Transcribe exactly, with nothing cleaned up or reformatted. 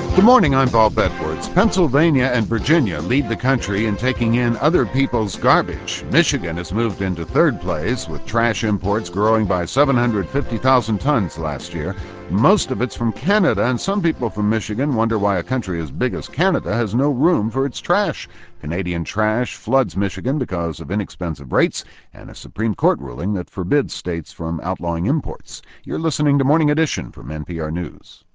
Good morning, I'm Bob Edwards. Pennsylvania and Virginia lead the country in taking in other people's garbage. Michigan has moved into third place, with trash imports growing by seven hundred fifty thousand tons last year. Most of it's from Canada, and some people from Michigan wonder why a country as big as Canada has no room for its trash. Canadian trash floods Michigan because of inexpensive rates and a Supreme Court ruling that forbids states from outlawing imports. You're listening to Morning Edition from N P R News.